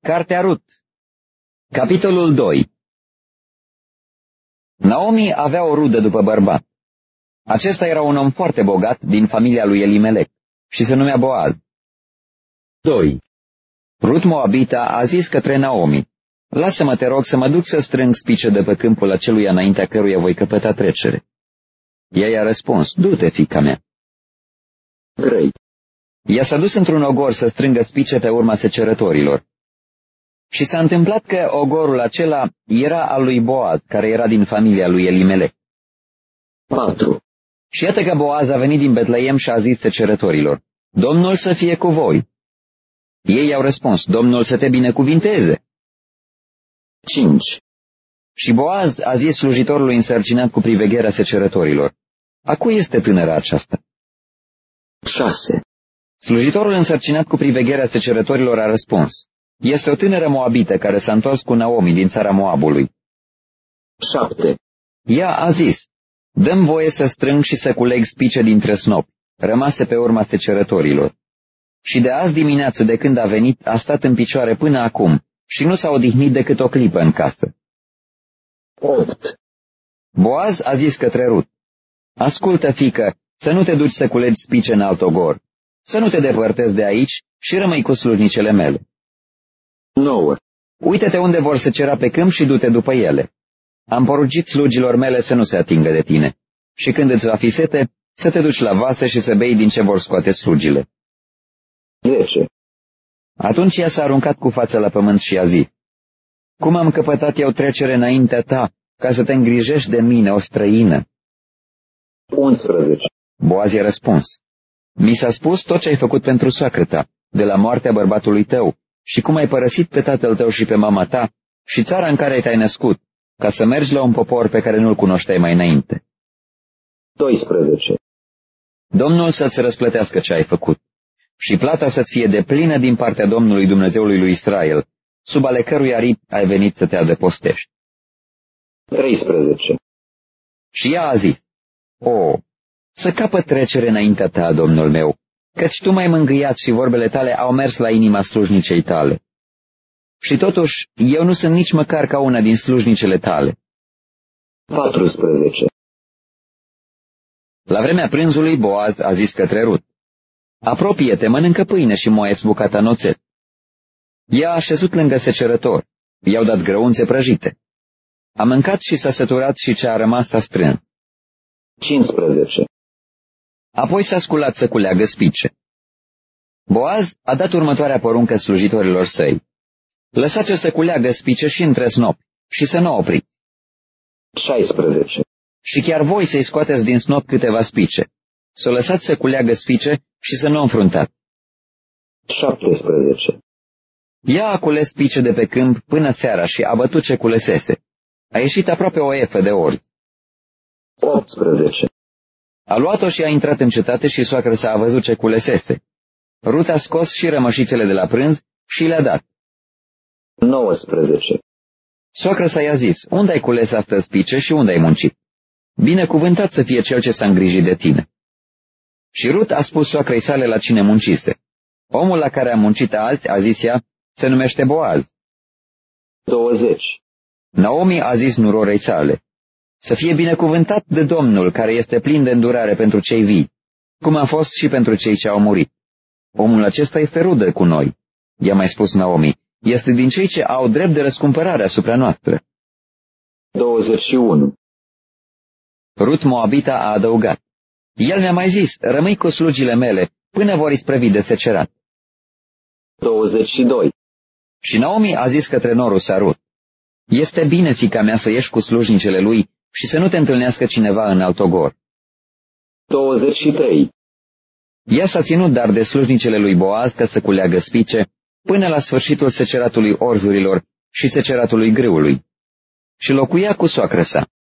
Cartea Rut, capitolul 2. Naomi avea o rudă după bărbat. Acesta era un om foarte bogat din familia lui Elimelec și se numea Boaz. 2. Rut Moabita a zis către Naomi: Lasă-mă, te rog, să mă duc să strâng spice de pe câmpul aceluia înaintea căruia voi căpăta trecere. Ea i-a răspuns: Du-te, fiica mea. 3. Ea s-a dus într-un ogor să strângă spice pe urma secerătorilor. Și s-a întâmplat că ogorul acela era al lui Boaz, care era din familia lui Elimelec. 4. Și iată că Boaz a venit din Betleem și a zis secerătorilor: Domnul să fie cu voi. Ei i-au răspuns: Domnul să te binecuvinteze. 5. Și Boaz a zis slujitorului însărcinat cu privegherea secerătorilor: A cui este tânăra aceasta? 6. Slujitorul însărcinat cu privegherea secerătorilor a răspuns: Este o tânără moabită care s-a întors cu Naomi din țara Moabului. 7. Ea a zis: Dă-mi voie să strâng și să culeg spice dintre snopi, rămase pe urma secerătorilor. Și de azi dimineață, de când a venit, a stat în picioare până acum și nu s-a odihnit decât o clipă în casă. 8. Boaz a zis către Rut: Ascultă, fiică, să nu te duci să culegi spice în alt ogor, să nu te depărtezi de aici și rămâi cu slujnicele mele. 9. Uită-te unde vor secera pe câmp și du-te după ele. Am poruncit slugilor mele să nu se atingă de tine și când îți va fi sete, să te duci la vase și să bei din ce vor scoate slugile. 10. Atunci ea s-a aruncat cu fața la pământ și a zis: Cum am căpătat eu trecere înaintea ta, ca să te îngrijești de mine, o străină? 11. Boaz i-a răspuns: Mi s-a spus tot ce ai făcut pentru soacră ta, de la moartea bărbatului tău, și cum ai părăsit pe tatăl tău și pe mama ta, și țara în care te-ai născut, ca să mergi la un popor pe care nu-l cunoșteai mai înainte. 12. Domnul să-ți răsplătească ce ai făcut, și plata să-ți fie deplină din partea Domnului Dumnezeului lui Israel, sub ale cărui aripi ai venit să te adăpostești. 13. Și ea a zis: O, să capăt trecere înaintea ta, Domnul meu, căci tu m-ai mângâiat și vorbele tale au mers la inima slujnicei tale. Și totuși, eu nu sunt nici măcar ca una din slujnicele tale. 14. La vremea prânzului, Boaz a zis către Rut: Apropie-te, mănâncă pâine și moaie-ți bucata în oțet. Ea a așezut lângă secerător, i-au dat grăunțe prăjite. A mâncat și s-a săturat și ce a rămas a strâns. 15. Apoi s-a sculat să culeagă spice. Boaz a dat următoarea poruncă slujitorilor săi: Lăsați-o să culeagă spice și între snopi și să nu opriți. 16. Și chiar voi să-i scoateți din snop câteva spice, să o lăsați să culeagă spice și să nu o înfruntați. 17. Ea a cules spice de pe câmp până seara și a bătut ce culesese. A ieșit aproape o efă de orz. 18. A luat-o și a intrat în cetate și soacră sa a văzut ce culesese. Rut a scos și rămășițele de la prânz și le-a dat. 19. Soacră sa i-a zis: Unde ai cules astăzi spice și unde ai muncit? Binecuvântat să fie cel ce s-a îngrijit de tine. Și Rut a spus soacrei sale la cine muncise. Omul la care a muncit azi, a zis ea, se numește Boaz. 20. Naomi a zis nurorei sale: Să fie binecuvântat de Domnul, care este plin de îndurare pentru cei vii, cum a fost și pentru cei ce au murit. Omul acesta este rudă cu noi. I-a mai spus Naomi: Este din cei ce au drept de răscumpărare asupra noastră. 21. Rut Moabita a adăugat: El mi-a mai zis: Rămâi cu slugile mele până vor isprăvi de secerat. 22. Și Naomi a zis către norul sa Rut: Este bine, fiica mea, să ieși cu slujnicele lui și să nu te întâlnească cineva în alt ogor. 23. Ea s-a ținut dar de slujnicele lui Boaz ca să culeagă spice până la sfârșitul seceratului orzurilor și seceratului grâului și locuia cu soacră sa.